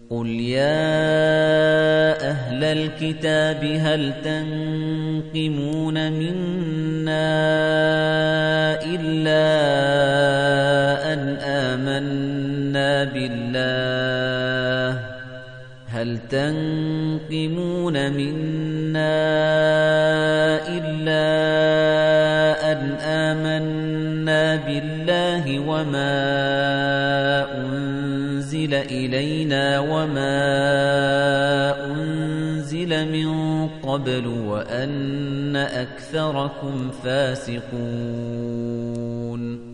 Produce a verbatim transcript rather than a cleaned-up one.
قُلْ يَا أَهْلَ الْكِتَابِ هَلْ تَنقِمُونَ مِنَّا إِلَّا أَنْ آمَنَّا بِاللَّهِ هَلْ تَنقِمُونَ مِنَّا إِلَّا أَنْ آمَنَّا بِاللَّهِ وَمَا أُنْزِلَ إِلَيْنَا وَمَا أُنْزِلَ مِنْ قَبْلُ وَأَنَّ أَكْثَرَكُمْ فَاسِقُونَ